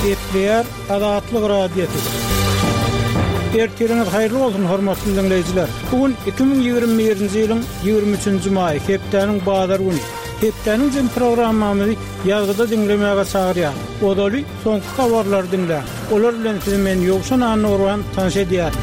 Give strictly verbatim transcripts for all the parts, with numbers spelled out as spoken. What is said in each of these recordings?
Etler Adatlyk radiosu. Ertiriniz hayırlı olsun hormatly dinleyijiler. Bugün iki bin ýygrimi birinji ýylyň ýygrimi üçünji maý, hepdeniň bazar güni. Hepdeniň jym programmamyzy ýazgyda dinlemäge çagyrýar. Odaly soňky habarlar dinlä. Olar bilen sizi men Ýowşan Anurwan tanış edýär.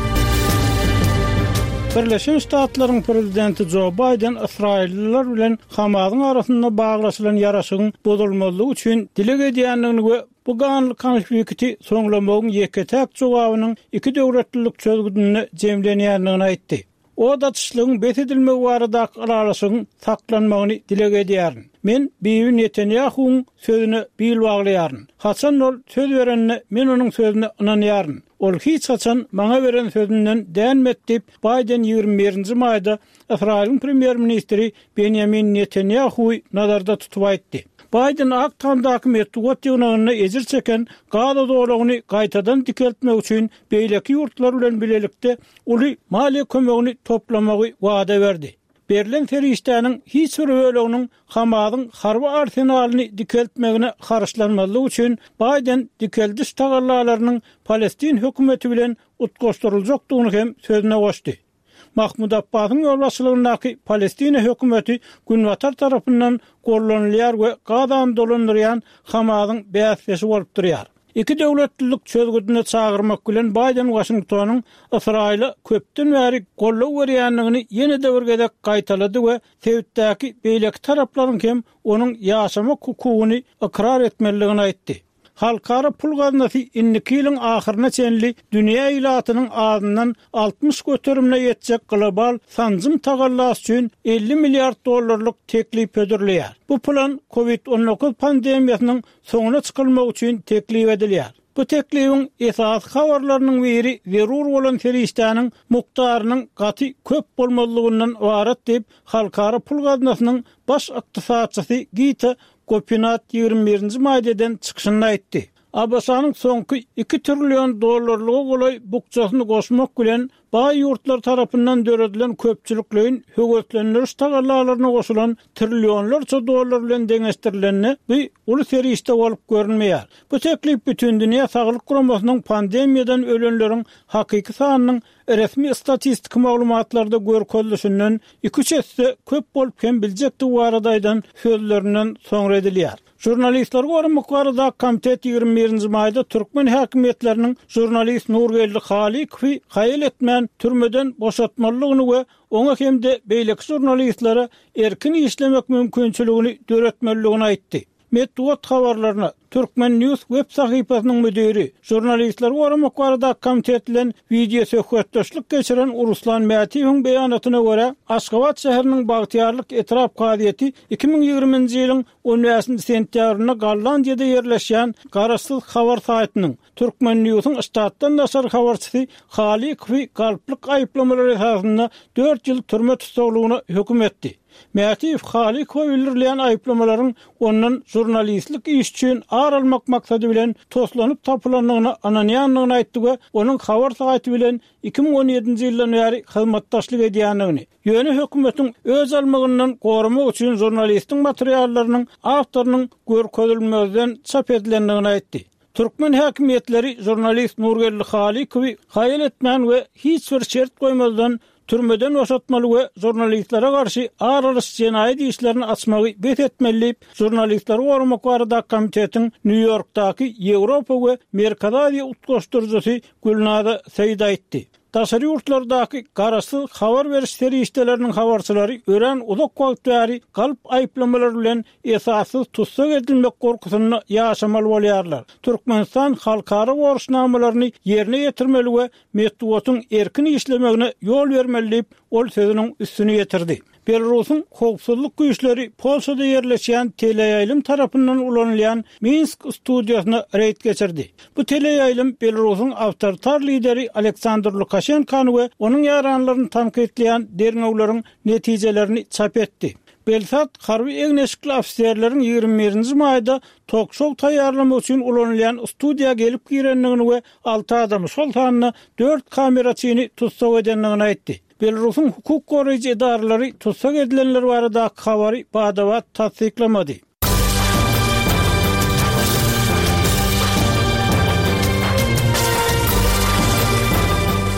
Birleşen Ştatlaryň prezidenti Joe Biden Israilliler bilen Hamasyň arasynda baglaşylan ýaraşygyň bozulmalygy üçin dileg edýändigini we bu ganly konflikti soňlamagyň ýeketek jogabynyň iki döwletlilik çözgüdüne jemlenýändigini aýtdy. O da tışlygyň betedilmegi barada aralaşygyň saklanmagyny dileg edýär. Men Bibi Netanyahu'nun sözüne bil baglaýaryn. Haçan ol söz berenne men onuň sözüne inanýaryn. Ol hiç haçan maňa beren sözünden dänmet dip Biden ýygrimi birinji maýda Israil premier ministri Benjamin Netanyahu'y nazarda tutup aýtdy. Biden aktandaky metduat ýygnagyny ejir çeken Gaza dowlagyny gaýtadan dikeltmek üçin beýleki ýurtlar bilen bilelikde uly maliýe kömegini toplamagy wada berdi. Berlin feriştanyň hiç bir böleginiň Hamasyň harby arsenalyny dikeltmegine karşılanmalygy üçin Biden dikeldiş tagallalarynyň Palestin hökümeti bilen utgaşdyryljakdygyny hem sözüne goşdy. Mahmud Abbas'ın ýolbaşçylygyndaky Palestina hökümeti Günwatar tarapyndan gollanylýar we Gazany dolandyrýan Hamasyň bäsgesi bolup durýar. İki döwletlilik çözgüdüne çagyrmak bilen Biden Washingtonyň Israila köpden bäri gollaw berýändigini ýene-de bir gezek gaýtalady we Sewitdäki beýleki taraplaryň hem onuň ýaşamak hukugyny ikrar etmeligini aýtdy. Halkara pul gaznasy inniki ýylyň ahyryna çenli dünýä ýylatynyň azyndan altmış göterimle ýetjek global sanjym tagallas üçin elli milliard dollarlyk teklip ödürlýär. Bu plan covid on dokuz pandemiýasynyň soňuna çykylmak üçin teklip edilýär. Bu teklibiň esas habarlarynyň biri zerur bolan feriştanyň mukdarynyň gaty köp bolmalygyndan ibaret diýip halkara pul gaznasynyň baş ykdysadçysy Gita Kopinat ýygrimi birinji maýdadan çykyşyny aýtdy. Abasanyň soňky iki trillion dollarlyk golay bukçasyny goşmak bilen baý ýurtlar tarapyndan döredilen köpçülikliň höwetleniriş tagallalaryna goşulan trillionlarça dollar bilen deňeşdirilenini bu uly ferişte bolup görünmeýär. Bu teklip bütün dünýä saglyk guramasynyň pandemiýadan ölenleriň hakyky sanynyň resmi statistik maglumatlarda görkezilişinden iki üç esse köp bolup hem biljekdi baradaýdan sözlerinden soňra edilýär. Jurnalistler goramak barada komitet ýygrimi birinji maýda türkmen häkimetleriniň jurnalist Nurgelli Halikowy haýyl etmän türmeden boşatmalygyny we oňa hemde beýleki jurnalistlere erkin işlemek mümkinçiligini döretmeligini aýtdy. Metduat habarlaryna Türkmen News web sahypasynyň müdiri, jurnalistler goramak barada komitet bilen video söhbetdeşlik geçiren Uruslan Mätiýewiň beýanatyna görä, Aşgabat şäheriniň Bagtyarlyk etrap gazieti iki bin ýygrimiňji ýylyň on beşinji sentýabrynda Gollandiýada ýerleşýän garaşsyz habar saýtynyň Türkmen Newsyň ştatdan nasar habarçysy Halikowy galplyk aýplamalar esasynda dört ýyl türme tutulmagyna hökm etdi. Mätiýew Halikowy bildirilýän aýplamalaryň ondan jurnalistlik iş üçin ar almak maksady bilen toslanyp tapylandygyny ananýanlygyny aýtdy we onuň habar saýty bilen iki bin on ýedinji ýyldan bäri hyzmatdaşlyk edýändigini, ýöne hökümetiň öz almagyndan gorumak üçin jurnalistiň materiallarynyň awtorynyň görkezilmezden çap edilendigini aýtdy. Türkmen häkimetleri jurnalist Nurgelli Halikowy haýyl etmän we hiç bir şert goýmazdan türmeden boşatmaly we jurnalistlere garşy aralys jenaýat işlerini açmagy bet etmeli. Jurnalistler gorumak barada komitetiň New Yorkdaky Ýewropa we Merkez Aziýa utgaşdyrjysy Gülnada Seýid aýtdy. Taşary ýurtlardaky garaşsyz habar beriş ferişdeleriniň habarçylary ören uzak wagt bäri galp aýplamalar bilen esassız tutsak edilmek gorkusyny ýaşamaly bolýarlar. Türkmenistan halkara goruşnamalaryny ýerine ýetirmeli we metduatyň erkin işlemegine ýol bermeli, ol sözüniň üstüne ýetirdi. Belarusyň howpsuzlyk güýçleri Polşada ýerleşýän teleýaýlym tarapyndan ulanylýan Minsk studiýasyna reýd geçirdi. Bu teleýaýlym Belarusyň awtoritar lideri Aleksandr Lukashenkany we onuň ýaranlaryny tanqidleýän derňewleriň netijelerini çap etdi. Belsat harby egneşikli ofisiýerleriň ýygrimi birinji maýda talk show taýýarlamak üçin ulanylýan studiýa gelip girenligini we alty adam şol sanyna dört kameraçyny tutsak edenligini aýtdy. Belarusyň hukuk goraýjy edaralary tutsak edilenler barada habary badawat tasdiklamady.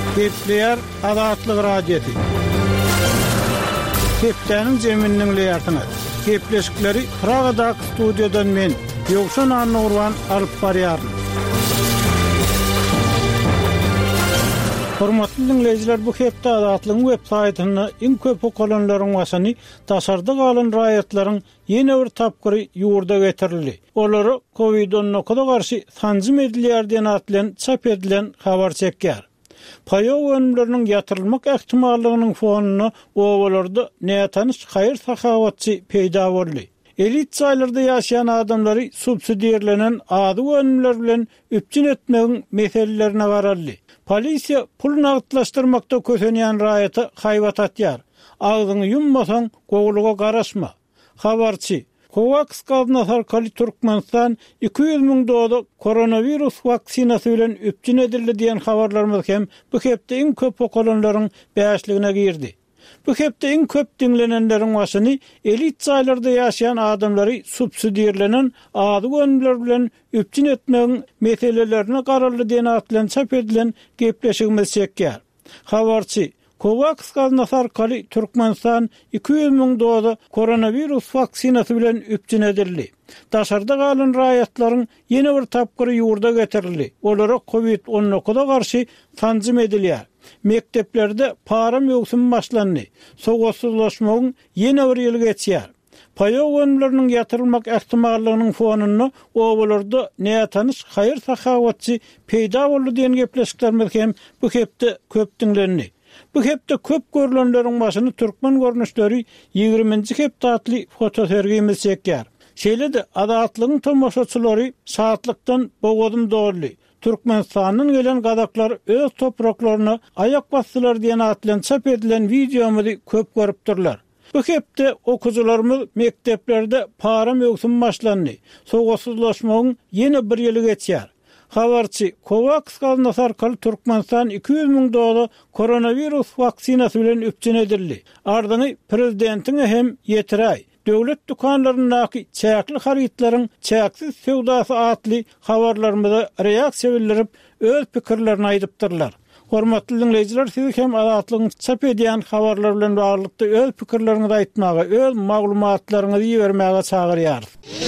Gepleyer Azatlyk Radiosu. Geplerin jeminiň leýatyny. Gepleşikleri Pragadak studiodan men Ýogşan Annurwan alyp barýaryn. Hormatly dinleýijiler, bu hepde Azatlygyň web saýtyny iň köp okulanlaryň wasyny tasarda galan raýatlaryň ýene bir tapgyry ýurda getirildi. Olary Covid on dokuz garşy tanzym edilýär diýen atlan çap edilen habar çekýär. Paýaw önümleriniň ýatyrylmak ähtimallygynyň fonuny owalarda näýetaniş haýır sahawatçy peýda boldy. Elit çaýlarda ýaşaýan adamlary subsidiýerlenen ady önümler bilen üpçün etmegiň meselelerine garaldy. Polisiýa pul nagdlaşdyrmakda kösenýän raýaty haýbat atýar. Agzyňy yummasaň gowluga garaşma. Habarçy Covax gazna Kali Türkmenistan iki yüz miň dozy koronavirus vaksinasy bilen üpçün edildi diýen habarlarymyz hem bu hepde iň köp okulanlaryň bäşligine girdi. Bu hepde iň köp dinlenenleriň wasyny elit çaýlarda ýaşaýan adamlary subsidiýerlenen ady gönümler bilen üpçün etmegiň meselelerine garaldy diýen atlan çap edilen gepleşigimiz çekýär. Habarçy Covax gazna Kali Türkmenistan iki yüz miň dozy koronavirus vaksinasy bilen üpçün edildi. Daşarda galan raýatlaryň ýene bir tapgyry ýurda getirildi. Olara Covid on dokuza garşy tanzym edilýär. Mekteplerde para mögsüm başlandy. Sowatsuzlaşmagyň ýene bir ýyly geçýär. Paýaw önümleriniň ýatyrylmak ähtimallygynyň fonuny owalarda näýetaniş haýır sahawatçy peýda boldy diýen gepleşiklerimiz hem bu hepde köp dinlendi. Bu hepde köp görülenleriň başyny türkmen görnüşleri ýygrimiňji hepdatly fotosergimiz çekýär. Şeýle-de Azatlygyň tomoşaçylary saatlykdan bogadym doldy. Türkmenistanyň gelen gadaklar öz topraklaryna ayak basdylar diýen atlan çap edilen videomuzy köp görüpdirler. Bu hepde okuwçylarymyz mekteplerde para mögsüm başlandy. Sowatsuzlaşmagyň ýene bir ýyly geçýär. Habarçy Covax gazna Kali Türkmenistan iki yüz miň dozy koronavirus vaksinasy bilen üpçün edildi. Ardyny prezidentiň hem ýetiräý. Döwlet dukanlarynyňky çäkli harytlaryň çäksiz sewdasy atly habarlarymyza reaksiýa bildirip öz pikirlerini aýdypdyrlar. Hormatly dinleýijiler, siz hem Azatlygyň çap edýän habarlar bilen baglykda öz pikirleriňizi aýtmaga, öz maglumatlaryňyzy bermäge çagyrýar.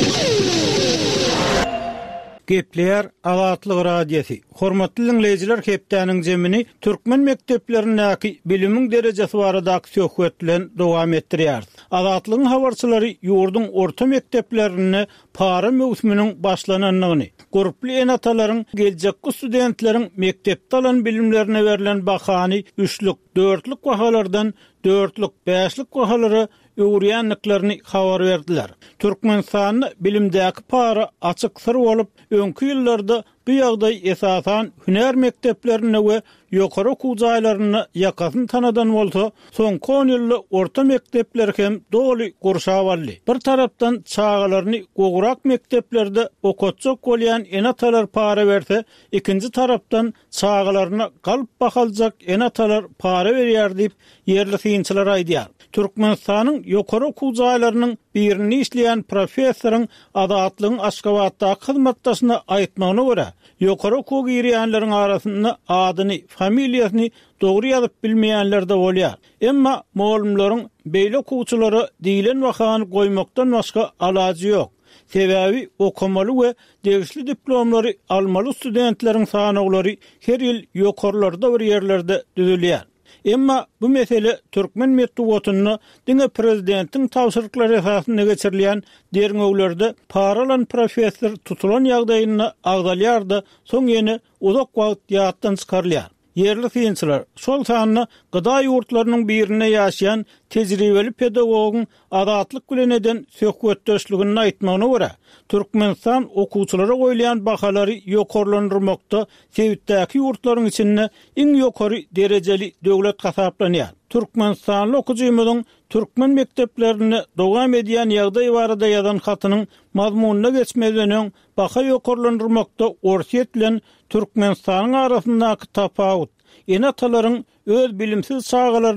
Gepleyer Azatlyk Radiosu. Hormatly dinleýijiler, hepdäniň jemini türkmen mekdeplerindäki bilimiň derejesi baradaky söhbetlen dowam etdirýär. Azatlygyň habarçylary ýurdun orta mekdeplerini para mögsüminiň başlananyny, guruply enatalaryň geljekki studentleriň mektepde alan bilimlerine berilen bahany üçlük, dörtlük bahalardan dörtlük, beşlik bahalary öwrýänliklerini habar berdiler. Türkmenistanyň bilimdäki para açyk sır bolup, öňkü ýyllarda bu ýagdaý esasan hüner mekteplerine we ýokary okuw jaýlaryna ýakasyn tanadan bolsa, soňky on ýylda orta mektepler hem doly gurşap aldy. Bir tarapdan çağalaryny gowrak mekteplerde okutjak bolýan enatalar para berse, ikinji tarapdan çağalaryna galyp bakaljak enatalar para berýär diýip ýerli synçylar aýdýar. Türkmenistanyň ýokary okuw jaýlarynyň birini işleýän professoryň Azatlygyň Aşgabatdaky hyzmatdaşyna aýtmagyna görä, ýokary okuw girýänleriň arasynda adyny, familiýasyny dogry ýazyp bilmeýänler de bolýar. Emma muallimlaryň beýle okuwçylary diýilen wakany goýmakdan başga alajy ýok. Sebäbi okumaly we degişli diplomlary almaly studentleriň sanaglary her ýyl ýokarlarda bir ýerlerde düzülýär. Emma bu mesele Türkmen medeniýetini diňe prezidentiň tawşyryklary esasynda geçirilýän derňeglerde paralan professor tutulan ýagdaýyny agdalýardy, soň ýene uzak wagt ýatdan çykarylýar. Yerli synçylar şol sanyny gyda ýurtlarynyň birine ýaşaýan tejribeli pedagogyň Azatlyk bilen eden söhbetdeşligini aýtmagyna görä, Türkmenistan okuwçylara goýulan bahalary ýokarlandyrmakda sebitdäki ýurtlaryň içinde iň ýokary derejeli döwlet hasaplanýar. Türkmenistan okuwçymyzyň türkmen mekteplerini dowam edýän ýagdaý barada ýazan hatynyň mazmunyna geçmeden baha ýokarlandyrmakda orsiýet bilen Türkmenistanyň arasyndaky tapawut, enatalaryň öz bilimsiz çağalaryny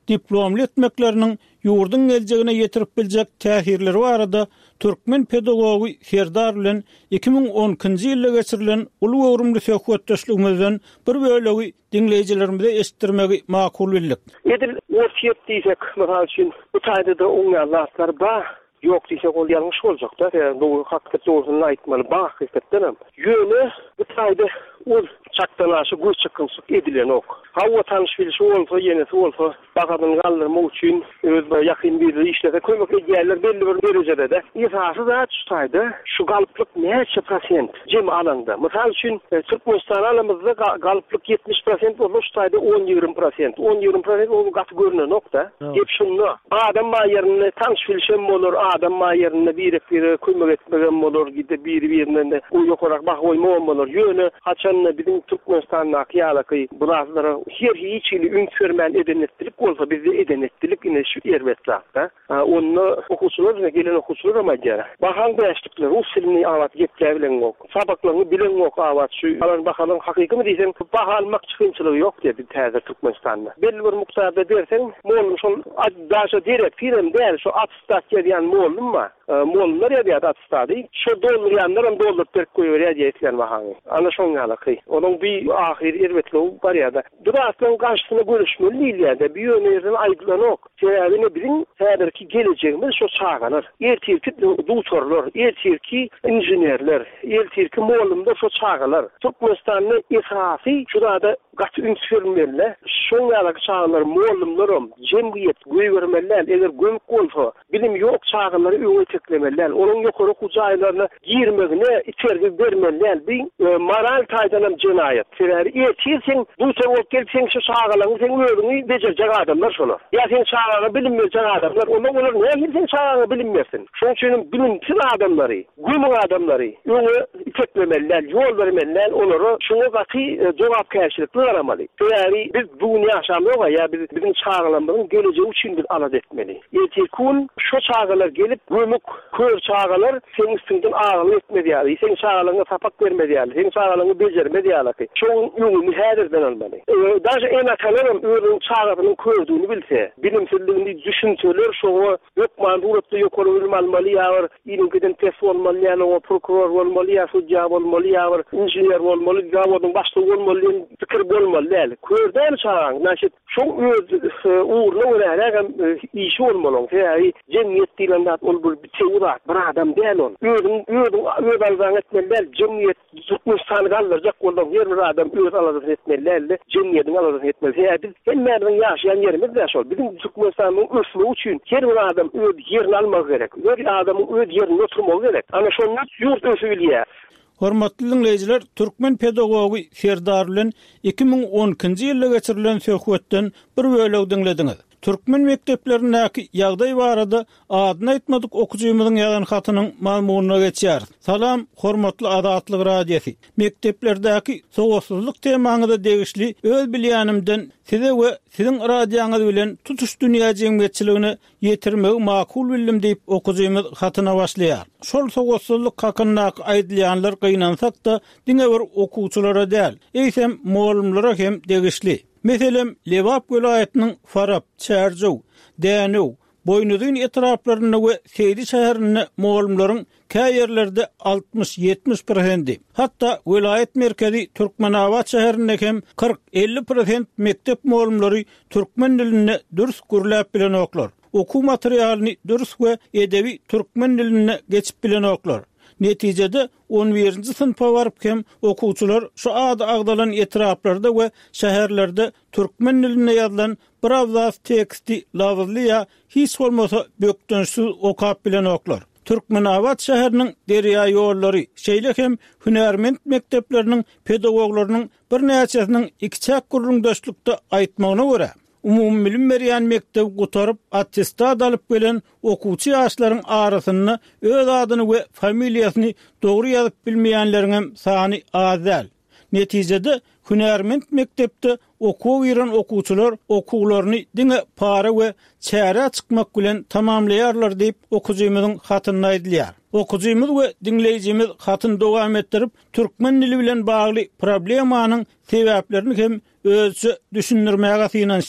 diplomly etmeklerinin yurdun geljegine ýetirip biljek täsirleri barada türkmen pedagogy Serdar bilen iki ming onunçy ýylda geçirilen uly öwrümli söhbetdeşligimizden bir bölegi dinleýijilerimize eşitdirmegi makul bildik. Edil ortiyet diýsek, mesela üçin bu taýda da oňarlar bar. Yok diýsek ol ýalňyş boljak da. Bu hakykatda doğrusyny aýtmaly. Bak hakykatdan ýöne bu taýda ol çaktanaşy göz çykynsyk edilen ok. Hawa tanış bilişi olsa ýene olsa bagadan galdyrmak üçin öz ýakyn bir işlere koymak edýärler belli bir derejede de. Esasy da tutaydy. Şu galyplyk näçe prosent jem alanda. Mysal üçin Türkmenistan alamyzda galyplyk yetmiş prosent bolsa tutaydy on ýigrim prosent. on ýigrim prosent o gaty görünen nokta. Hep şunu adam maýerini tanış bilişim bolar, adam maýerini bir bir koymak etmegen bolar, gide bir birinden uýukarak bak oýmagan bolar. Ýöne haçan bizim Türkmenistan'da kıyalaky burazlara her hiçili ünfermen edenettilik olsa bizde edenettilik ine şu erbetrakta. Onu okusular gelen okusular ama jara. Bahan beşlikler usulni awat gepler bilen ok. Sabaklaryny bilen ok awat şu alan bakalım hakyky mı diýsen baha almak çykynçylygy yok diye bir täze Türkmenistan'da. Belli bir muktada dersen molum şol daşa direkt film der şu atstat ýan molum ma. Molumlar ýa-da atstady. Şu dolýanlar doldurup berip goýýar diýetler bahany. Ana şoňalaky. Onun bir ahir erbetliği var ya da. Duratın karşısına görüşmeli değil ya da. Bir yönlerden aydınlanok. Sebebini bilin, sebebki geleceğimiz şu çağanır. Ertirki doktorlar, ertirki injinerler, ertirki molumda şu çağalar. Türkmenistan'ın esası şurada da gatı ünsürmeli. Şoňalaky çağalar molumlarım, cemiyet göýbermeliler. Eger gömük olsa, bilim yok çağaları öňe çeklemeliler. Onun ýokary hujaýlaryna girmegine içergi bermeliler. Bir e, moral taýdanam cinayet. Seher etirsen, bu sen olup gelsen şu çağalaryny sen öwrüňi bejerjek adamlar şolar. Ya sen çağalaryny bilinmejek adamlar, onda olar näme sen çağalaryny bilinmersin. Şoň üçin bilimsiz adamlary, gümük adamlary öňe çeklemeliler, ýol bermeliler, olary şoňa gaty jogapkärçilikli garamaly. Seher biz bugün ýaşamyok ya biz bizim çağalarymyzyň geleceği üçin bir alad etmeli. Ertekün şu çağalar gelip gümük kör çağalar senin üstünden ağırlı etmedi ýaly. Sen çağalaryna sapak bermedi ýaly. Sen çağalaryny bejermedi ýaly. Şoň ýöňü häzirden almaly. Daşa en atalarym özüň çağatynyň kördüğünü bilse, bilimsizligini düşünseler şoňa ýokman duratda ýokary bilim almaly ýa-da ýa-da test bolmaly ýa-da prokuror bolmaly ýa-da suja bolmaly ýa-da injiner bolmaly ýa-da başlyk bolmaly, pikir bolmaly. Körden çağan, näşet şoň öz uğuruna örägem işi bolmaly. Ýa-da jemgyýet diýilende ol bir teýurat, bir adam däl ol. Özüň özüň öz alzan etmeliler, jemgyýet Türkmenistan'ı galdıracak olan her bir adam öz aladını etmelilerle, cemiyetini aladını etmeliler. Biz hemmerden yaşayan yerimiz de şol. Bizim Türkmenistan'ın ösmü için her bir adam öz yerini almak gerek. Her adamın öz yerini oturmak gerek. Ama şonun yurt ösü bilýär. Hormatly dinleyijiler, türkmen pedagogy Serdar bilen iki ming onunçy ýylda geçirilen söhbetden bir bölegi dinlediňiz. Türkmen mekteplerindäki ýagdaý barada adyny aýtmadyk okuwçymyzyň ýazan hatynyň mazmunyna geçýär. Salam, hormatly Adatlyk radiosi. Mekteplerdäki sowatsuzlyk temaňyza degişli öz bilýänimden size we siziň radioňyz bilen tutuş dünýä jemgyýetçiligini ýetirmegi makul bildim diýip okuwçymyz hatyna başlaýar. Şol sowatsuzlyk hakynda aýdylýanlar gynansak da diňe bir okuwçylara däl, eýsem molumlara hem degişli. Meselem, Lewap welaýatynyň Farap, Çärjow, Dänew, Boýnuzyň etraplaryna we Seydi şäherine molumlaryň käýerlerde altmış ýetmiş prosent. Hatda welaýat merkezi Türkmenawat şäherinde hem kırk elli prosent mektep molumlary türkmen diline dürs gürläp bilen oklar. Okuw materialyny dürs we edebi türkmen diline geçip bilen oklar. Netijede on birinji sınıfa varıp hem okuwçylar şu ady agdalan etraplarda we şäherlerde türkmen diline ýazylan bir awzat teksti lawazlya hiç bolmasa bökdönsiz okap bilen oklar. Türkmenawat şäheriniň derýa ýollary, şeýle hem hünärment mektepleriniň pedagoglarynyň bir näçesiniň iki çäk gurrundaşlykda aýtmagyna görä, umum bilim berýän mektep gutarıp attestat alyp gelen okuwçy ýaşlaryň arasyny öz adyny we familiýasyny dogry ýazyp bilmeýänleriň sany az däl. Netijede hünärment mektepde okuw bilen okuwçylar okuwlaryny diňe para we çäre çykmak bilen tamamlaýarlar diýip okuwçymyzyň hatyny aýdylýar. Okuwçymyz we dinleýijimiz hatyny dowam etdirip türkmen dili bilen bagly problemanyň sebäplerini hem özçe düşündirmäge synanýar.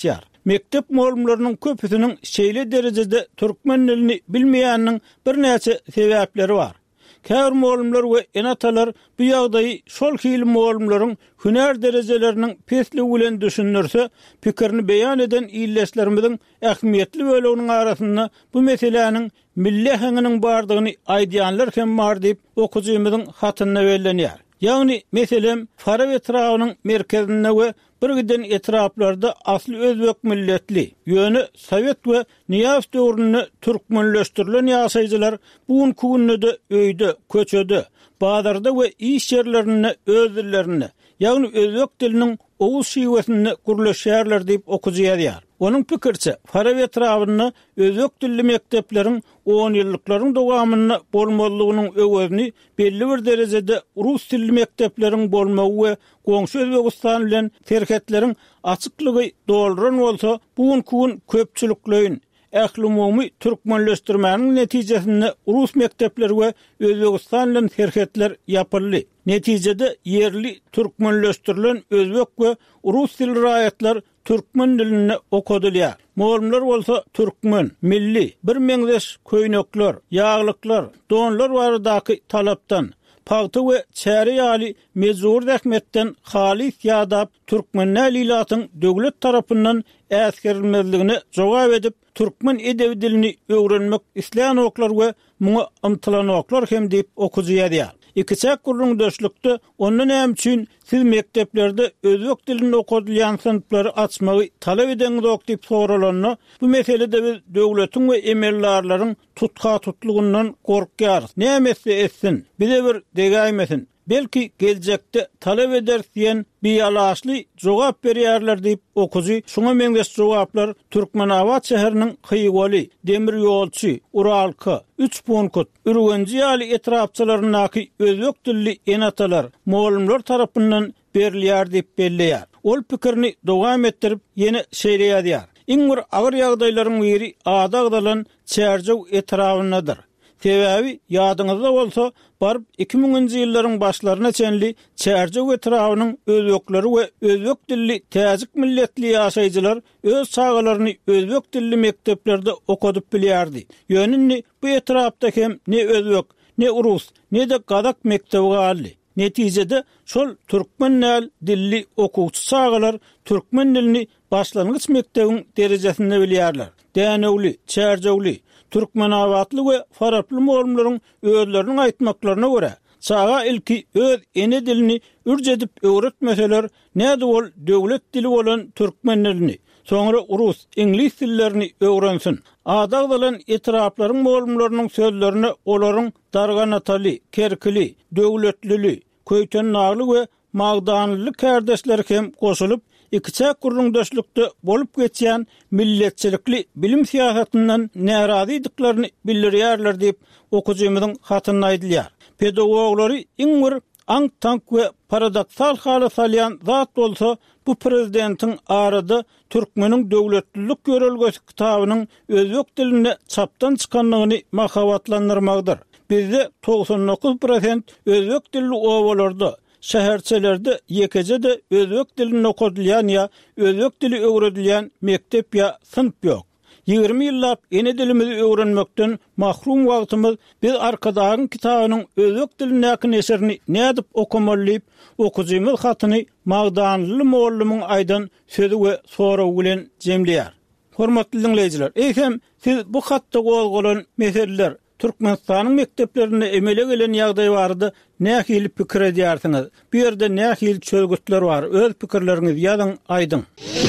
mektep muallimlerinin köpüsünün şeýle derejede türkmen dilini bilmeýäniniň bir näçe sebäpleri bar. Kär muallimler we enatalar bu ýagdaýy şol hili muallimleriň hüner derejeleriniň pesli bilen düşünürse, pikirini beýan eden illeşlerimiziň ähmiýetli böleginiň arasynda bu meseleniň milli heňiniň bardygyny aýdýanlar hem bar diýip okujymyzyň hatyna bellenýär. Ýagny meselem Faraw etrawynyň merkezinde we bir giden etraplarda asly özbek milletli, ýöne Sowet we Niýaz döwründe türkmenleşdirilen ýaşaýjylar bugun kunnyda öýde, köçede, bazarda we iş ýerlerinde öz dillerini, ýagny özbek diliniň owuz şiwesini gurleşýärler diýip okujýar. Onun pikirçe, Faraw etrawyny özbek dilli mektepleriň on ýyllyklaryň dowamyny bolmalygynyň öwrüni belli bir derejede rus dilli mektepleriň bolmagy we goňşy Özbegistan bilen terketleriň açyklygy dolduran bolsa, bugun kun köpçülikleýin ähli türkmenleşdirmäniň netijesinde rus mektepleri we Özbegistan bilen terketler ýapyldy. Netijede yerli türkmenleşdirilen özbek we rus dilli raýatlar türkmen dilini okudylýar. Muallimler bolsa türkmen, milli, bir meňzeş köýnekler, ýaglyklar, donlar baradaky talapdan, pagty we çäri ýaly mezur rahmetden halis ýadap türkmen lilatyň döwlet tarapyndan äskirilmezligini jogap edip türkmen edebi dilini öwrenmek isleýän oklar we muňa ymtylan oklar hem diýip okujýar. İkiçek gurrun döşlükde onun hem için siz mekteplerde özbek dilini okudylýan sınıfları açmagy talap edeňiz ok diýip soralanna, bu meselede biz döwletiň we emellarlaryň tutka tutlugyndan gorkýarys. Nämesi etsin, bize bir degaýmesin. Belki geljekde talap eder diýen biýalaşly jogap berýärler diýip okuzy. Şoňa meňdeş jogaplar Türkmenawat şäheriniň Kyýwaly, Demir ýolçy, Uralky, üç Punkut, Ürgenji ýaly etrapçylarynaky özbek dilli enatalar, muallimler tarapyndan berilýär diýip belleýär. Ol pikirini dowam etdirip ýene şeýleýär. Iň bir agyr ýagdaýlaryň biri adagdalan çärjew etrapyndadyr. Sebäbi ýadyňyzda bolsa, barıp iki miňinji ýyllaryň başlaryna çenli çärjew etrawynyň özbekleri we özbek dilli täzik milletli ýaşaýjylar öz çağalaryny özbek dilli mekteplerde okudyp bilýärdi. Ýönünni bu etrapda hem ne özbek, ne rus, ne de gadak mektebi galdy. Netijede şol türkmen dilli okuwçy çağalar türkmen dilini başlangyç mektebiň derejesinde bilýärler. Dänewli, çärjewli, Türkmenawatly we faraply muallimleriň özleriniň aýtmaklaryna görä, çağa ilki öz ene dilini ürjedip öwretmeseler, näde bol döwlet dili bolan türkmen dilini, soňra rus, inglis dillerini öwrensin. Adagdalan etraplaryň muallimleriň sözlerini olaryň darganataly, kerkili, döwletlili, köýten nagly we magdanly kärdeşler hem goşulyp İkiçek gurrun döşlükde bolup geçýän milletçilikli bilim siýasatynyň närazydyklaryny bildirýärler diýip okujymyzyň hatyna aýdylýar. Pedagoglary iň bir aň tank we paradoksal hala salýan zat bolsa, bu prezidentiň arada türkmeniň döwletlilik görelgesi kitabynyň özbek diline çapdan çykanlygyny mahawatlandyrmakdyr. Bizde doksan dokuz prosent özbek dilli owalarda, şäherçelerde ýekejede özbek dilini okudylýan ýa özbek dili öwredilýän mektep ýa sınıf ýok. ýygrimi ýyllap ene dilimizi öwrenmekden mahrum wagtymyz biz arkadagyň kitabynyň özbek dilinäki neserini nädip okumalyp okujymyz hatyny magdanly muallimyň aýdan sözü we soraw bilen jemleýär. Hormatly dinleýijiler, eýsem siz bu hatda gowgalan meseleler Türkmenistanyň mekteplerinde emele gelen ýagdaý bardy, nähili pikir edýärsiňiz? Bu ýerde nähili çölgütler bar? Öz pikirleriňizi ýazyň, aýdyň.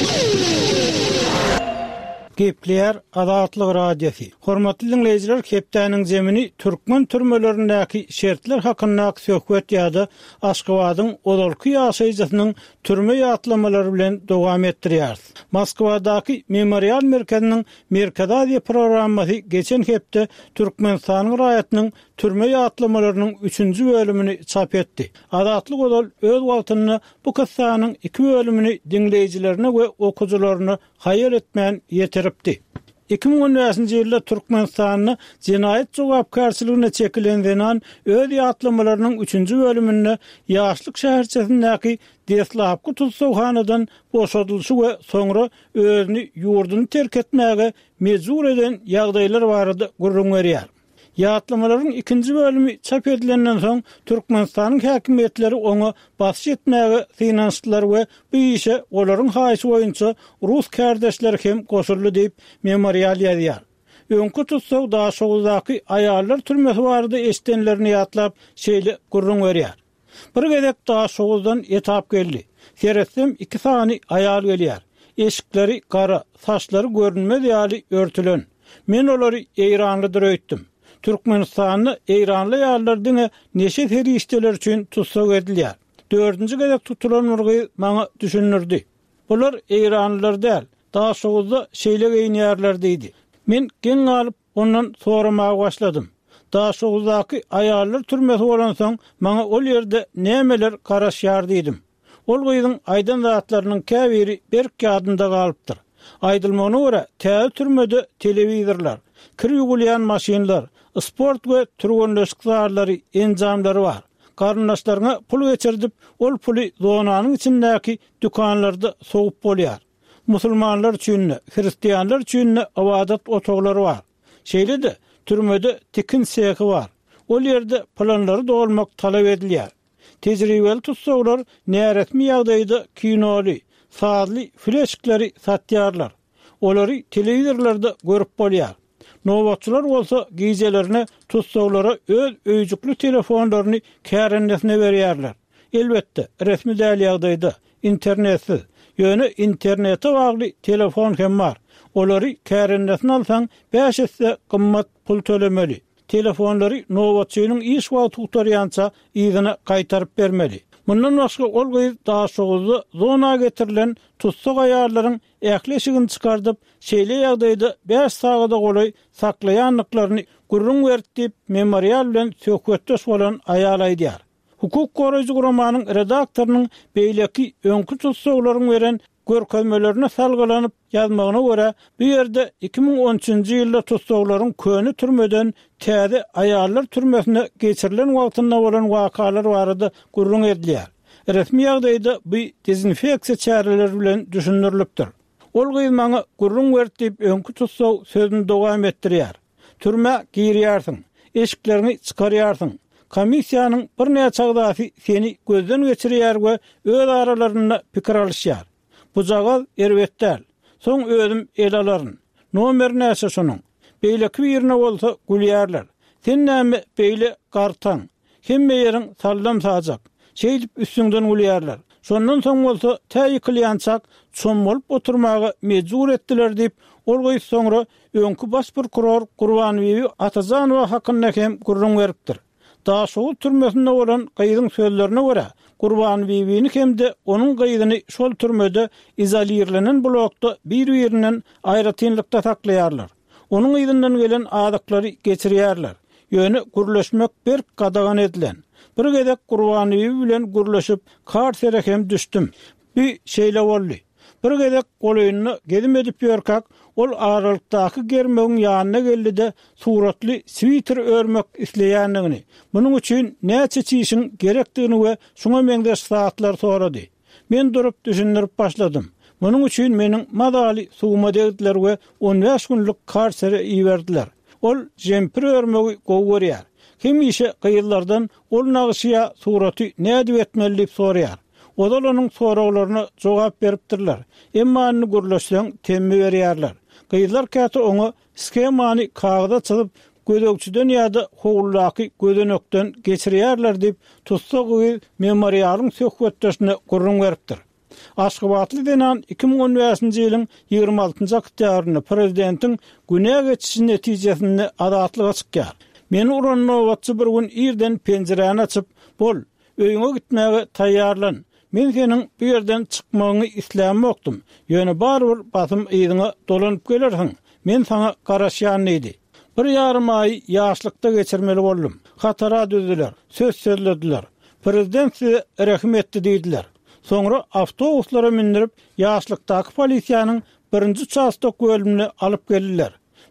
Gepler Azatlyk radiosi. Hormatly dinleýijiler, hepdäniň zemini türkmen türmelerindäki şertler hakynda söhbet ýa-da Aşgabatyň odalky ýaşaýjysynyň türme ýatlamalary bilen dowam etdirýär. Moskwadaky Memorial merkeziniň Merkadazi programmasy geçen hepde Türkmenistanyň raýatynyň türme ýatlamalarynyň üçünji bölümini çap etdi. Azatlyk odal öz wagtyny bu kissanyň iki bölümini dinleýijilerine we okujylaryna haýır etmän ýetiripdi. iki bin on beşinji ýylda Türkmenistanyny jinayet jogapkarçylygyna çekilendiren öz ýatlamalarının üçüncü bölümünde Ýaşlyk şäherçesindäki Deslapky tutsuhanadan boşadylşy we soňra özüni ýurduny terk etmäge mejbur eden ýagdaýlar barada gurrun berýär. Ýatlamaların ikinci bölümü çap edilenden soň Türkmenistanyň häkimetleri onu basy etmäge finanslar we bu işe olaryň haýsy boýunça Rus kardeşler hem goşuldy diýip memorial ýazýar. Öňkü tutsak daha şoguldaky aýallar türmesi barada eşdenlerini ýatlap şeýle gurrun berýär. Bir gezek daha şoguldan etap geldi. Seretsem iki sany aýal gelýär. Eşikleri kara, saçları görünmez ýaly örtülen. Men olary eýranlydyr öýtdim. Türkmenistanyny eýranly ýallaryň neşe ferişteler üçin tutsak edilýär. Dördüncü gezek tutulan murgy maňa düşünürdi. Bular eýranlylar däl, daha şogulda şeýle geýnýärler diýdi. Men geň alyp ondan soramaga başladym. Daha şoguldaky aýallar türmesi bolan soň maňa ol ýerde nämeler garaşýar diýdim. Ol gyzyň aýdan zatlarynyň käbiri berk ýadynda galypdyr. Aýdylmagyna görä, täze türmede telewizorlar, kir ýugulýan maşinlar, sport we türgünleşik zarlary, enjamlary bar. Garyndaşlaryňa pul geçirdip, ol puly zonanyň içindäki dükanlarda soğup bolýar. Musulmanlar üçin, hristiýanlar üçin awadat otoglary bar. Şeýle-de türmede tikin sehi bar. Ol ýerde planlary dolmak talap edilýär. Tejribeli tutsaglar näretmi ýagdaýda kinoli, saatly fleshkleri satýarlar. Olary telewizorlarda görüp bolýar. Nowatçylar bolsa gizelerine tutsaglara öz öýjükli telefonlaryny kärendesine berýärler. Elbetde resmi däl ýagdaýda internetsiz, ýöne internete bagly telefon hem bar. Olary kärendesine alsaň beş esse gymmat pul tölemeli. Telefonlary nowatçynyň iş wagty tutarýança ýygyna gaýtaryp bermeli. Mundan başga ol gyz daha şoguzly zona getirilen tutsak aýallaryň ähleşigini çykardyp, şeýle ýagdaýda beş sagada golay saklaýanlyklaryny gurrun bertip memorial bilen söhbetdeş bolan aýal aýdýar. Hukuk goraýjy guramanyň redaktorynyň beýleki öňkü tutsaklaryň beren görkezmelerine salgylanyp ýazmagyna görä, bu ýerde iki bin on üçinji ýylda tutsaklaryň köni türmeden täze aýallar türmesine geçirilen wagtynda bolan wakalar barada gurrun edilýär. Resmi ýagdaýda bu dezinfeksiýa çäreleri bilen düşünürilipdir. Ol gyz maňa gurrun bertip öňkü tutsak sözüni dowam etdirýär. Türme girýärsiň, eşiklerini çykarýarsyň. Komissiýanyň bir näçe çagdaşy seni gözden geçirýär we öz aralarynda pikir alýar. Bu jagal erbetdäl. Soň özüm el alaryn. Nomer näçe şonuň? Beýleki birine bolsa gülýärler. Sen näme beýle gartaň? Hemme ýeriň sallam sajak. Şeýdip üstüňden gülýärler. Şondan soň bolsa täýikliýançak çom bolup oturmagy mejbur etdiler diýip ol gyz soňra öňkü baş prokuror Gurbanowy Atazanow hakynda hem gurrun beripdir. Daha şol türmesinde bolan gyzyň sözlerine görä, Gurbanowyny hemde onuň gyzyny şol türmede izolirlenen blokda bir-birinden aýratynlykda saklaýarlar. Onuň gyzyndan gelen adaklary geçirýärler. Ýöne gurleşmek bir gadagan edilen. Bir gezek Gurbanowy bilen gurleşip kartere hem düşdüm. Bir şeýle boldy. Bir gezek golaýyny gedim edip ýörkak, ol aralykdaky germegiň ýanyna geldi-de suratly switer örmek isleýändigini, munyň üçin näçe çyşyň gerekdigini we şoňa meňdeş saatlar sorady. Men durup düşünürip başladym. Munyň üçin meniň madaly suwma degdiler we on beş günlük karsere iýerdiler. Ol jempir örmegi gowurýar. Kim işe gyýyllardan ol nagyşya suraty näde etmeli diýip sorýar. Odal onuň soraglaryna jogap beripdirler. Emma ony gurlaşsaň temmi berýärler. Gyýylar käte oňa skemany kagda çyzyp gödökçüden ýa-da howlaky gödenekden geçirýärler diýip tutsak gyz memorialyň söhbetdeşine gurrun beripdir. Aşgabatly denen iki bin on beşinji ýylyň ýygrima altynjy oktýabryny prezidentiň güne geçişi netijesinde adatlyga çykýar. Meni uran nowatçy bir gün ýerden penjereni açyp, "Bol, öýüňe gitmäge taýýarlan. Men seniň bu ýerden çykmagyny islämokdym. Ýöne barbyr basym ýygyňa dolanyp gelersiň. Men saňa garaşýan idi. Bir ýarym aý ýaşlykda geçirmeli boldum. Hatara düzdiler, söz sözlediler. Prezident size rahmetli diýdiler. Soňra awtobuslara mindirip ýaşlykdaky polisiýanyň birinji çastok bölümine alyp geldiler.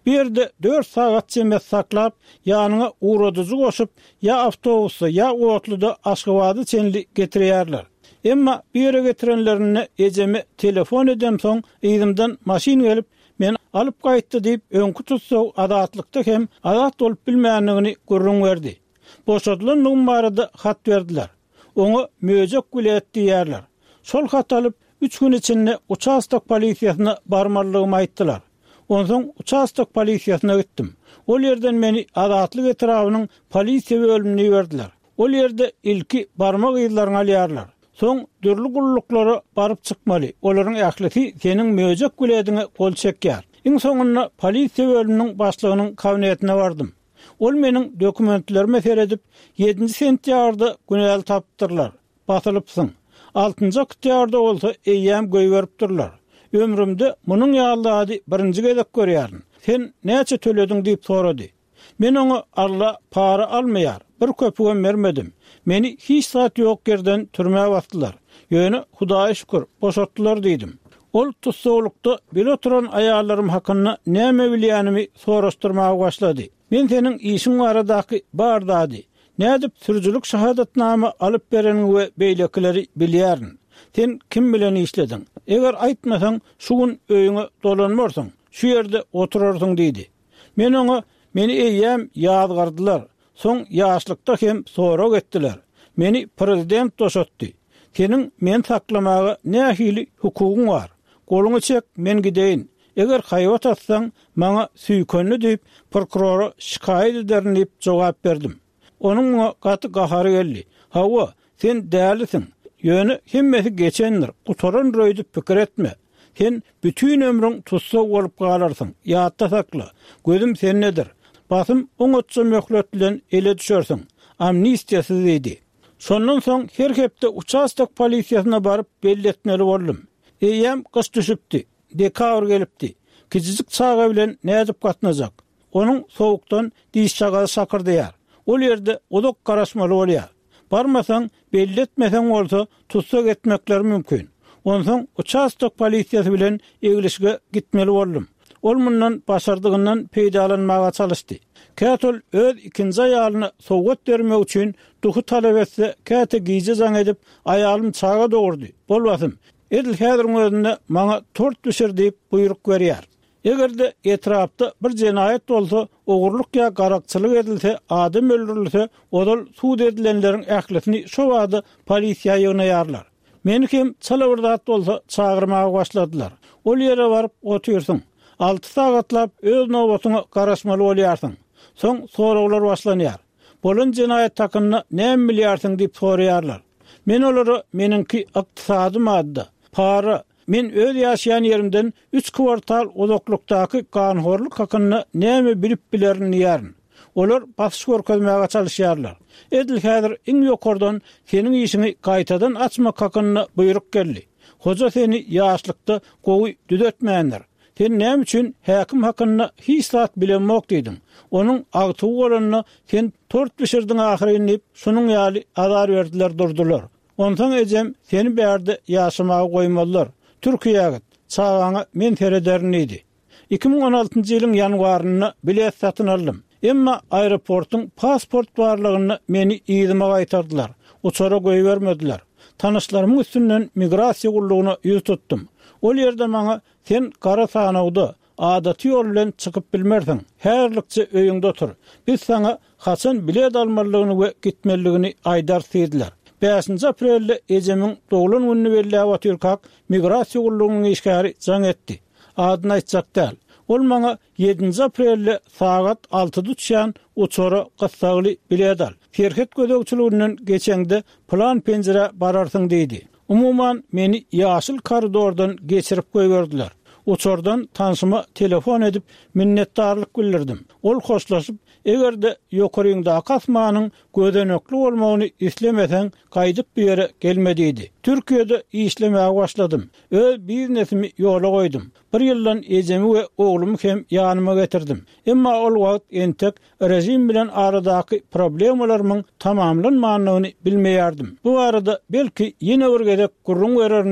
Bir de dört saat çemet saklap, yanına uğradıcı koşup, ya avtobusu, ya otluda Aşgabatı çenli getiriyarlar. Emma bir yere getirenlerine ecemi telefon edem son, eğidimden maşin gelip, men alıp kayıttı deyip, önkü tutsa adatlıkta hem adat olup bilmeyenliğini gurrun verdi. Boşadılan numarada hat verdiler. Onu müecek gület diyerler. Sol hat alıp, üç gün içinde Uçastak polisiyasına barmarlığımı aittiler. Ondan Uçastak polisiyasına gittim. O yerden beni adatlık etrafının polisiye bölümüne verdiler. O yerde ilki barmak yıllarına alıyarlar. Son dürlü kullukları barıp çıkmalı. Onların ahleti senin müecek güledine kol çeker. En sonunda polisiye bölümünün başlığının kavniyetine vardım. Ol menin dokumentlerime seyredip yedinci sentiyarda günel taptırlar. Basılıpsın. altıncı oktiyarda olsa eyyem göy veripdirler. Ömrümde munun yağladı birinci gedek görýärdim. Sen näçe töledin diýip soradı. Men oňa Allah para almayar, bir köpüge vermedim. Meni hiç saat ýok yerden türmäge basdylar. Ýöne Hudaýa şükür boşatdylar diýdim. Ol tutsaulukda bir oturan ayarlarım hakkında näme bilýänimi soraşdyrmaga başlady. Men senin işin aradaky bardady. Nädip sürücülük şahadatnama alıp berenin we beýlekileri bilýärin. Sen kim bilen işledin? Eger aýtmasaň, şu gün öýüňe dolanmarsyň, şu ýerde oturarsyň diýdi. Men oňa meni eýýäm ýazgardylar. Soň ýaşlykda hem sorak etdiler. Meni prezident toşatdy. Senin men saklamaga nähili hukugyň bar. Goluňy çek, men gideýin. Eger haýwat atsaň, maňa süýkenli diýip prokurora şikaýet ederim diýip jogap berdim. Onun gaty gahary geldi. Hawa, sen dälisiň. Ýöne hemmesi geçendir. Gutaran röýdi pikir etme. Sen bütün ömrüň tutsa bolup galarsyň. Ýatda sakla. Gözüm sen nedir? Basym oňatça möhlet bilen ele düşersiň. Amnistiýasy diýdi. Şondan soň her hepde Uçastak polisiýasyna baryp belletmeli boldum. Eýem kış düşüpdi. Dekabr gelipdi. Kiçijik çaga bilen nädip gatnajak. Onun soğuktan diş çaga sakyrdyar. Ol ýerde odok garaşmaly bolýar. Barmasaň, belletmeseň bolsa tutsak etmekler mümkin. Ondan Uçastak polisiýasy bilen eglişige gitmeli boldum. Ol mundan başardygyndan peýdalanmaga çalyşdy. Kätol öz ikinji aýalyny sowgat bermek üçin duhu talap etse, käte giýje zaň edip aýalym çaga dogurdy. Bolbasym, edil häziriň özünde maňa tort düşür diýip buyruk berýär. Egerde etrapda bir jenaýet bolsa, ogurluk ýa garakçylyk edilse, adam öldürilse, odal suud edilenleriň ähletini şo wagda polisiýa ýygnaýarlar. Meni kim çalawrdat bolsa çagyrmaga başladylar. Ol ýere baryp oturýarsyň. alty sagatlap öz nowatyňa garaşmaly bolýarsyň. Soň sorawlar başlanýar. Bolan jenaýet takyny näme bilýärsiň diýip soraýarlar. Men olary meninki ykdysady madda, para, men öz ýaşaýan ýerimden üç kwartal uzaklykdaky ganhorluk hakyny näme bilip bilerini ýaryň. Olar basyş görkezmäge çalyşýarlar. Edil häzir iň ýokardan seniň işini gaýtadan açmak hakyny buyruk geldi. Hoja seni ýaşlykda gowy düzetmändir. Sen näme üçin häkim hakyny hiç saat bilenmok diýdim. Onuň agtygy bolanyny sen tort bişirdiň ahyryn diýip, şunuň ýaly azar berdiler, durdular. Ondan ejem seni bärde ýaşamaga goýmadylar. Türkiýeге çagaňa men terederin idi. iki ming on altynjy ýylyň ýanwaryny bilet satyn aldym. Emma aeroportun pasport barlygyny meni ýygyma gaýtardylar. Uçara goý bermediler. Tanışlarymyň üstünden migrasiýa gullugyna ýüz tutdum. Ol ýerde maňa sen gara sanawdy, adaty ýol bilen çykyp bilmersiň. Herlikçe öýüňde otur. Biz sana haçan bilet almalygyny we gitmeligini aýdar diýdiler. beşinji aprelde ejemiň doglan gününi belläp otyrkak migrasiýa gullugynyň işgäri jaň etdi. Adyny aýtjak däl. Ol maňa yedinji aprelde sagat altyda düşýän uçara gassagly bilet al. Şerhet gödökçüliginden geçeňde plan penjere bararsyň diýdi. Umuman meni ýaşyl koridordan geçirip goýberdiler. Uçardan tanışyma telefon edip minnetdarlyk bildirdim. Ol hoşlaşyp, egerde ýokaryňda kasmanyň gödenekli bolmagyny islemeseň, gaýdyp bir ýere gelmediydi. Türkiýede işlemäge başladym. Öz biznesimi ýola goýdum. Bir ýyldan ejemi we oglumy hem ýanyma getirdim. Emma ol wagt entek rejim bilen aradaky problemalaryň tamamlanmanyny bilmeýärdim. Bu arada belki ýene bir gedek gurrun wererin diýip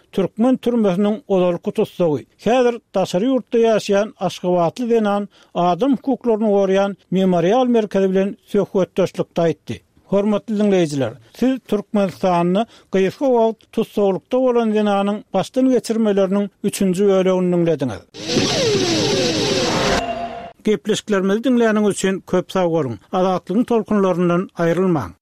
Türkmen türmesiniň odalyk tutsagy. Häzir daşary ýurtda ýaşaýan Aşgabatly denen adam hukuklaryny goraýan memorial merkezi bilen söhbetdeşlikde aýtdy. Hormatly dinleyijiler, siz Türkmenistanyny gyýyşy wagt tutsagylykda bolan denanyň başdan geçirmeleriniň üçünji bölegini dinlediňiz. Gepleşiklerimizi dinleýäniňiz üçin köp sag bolun. Azatlygyň tolkunlaryndan aýrylmaň.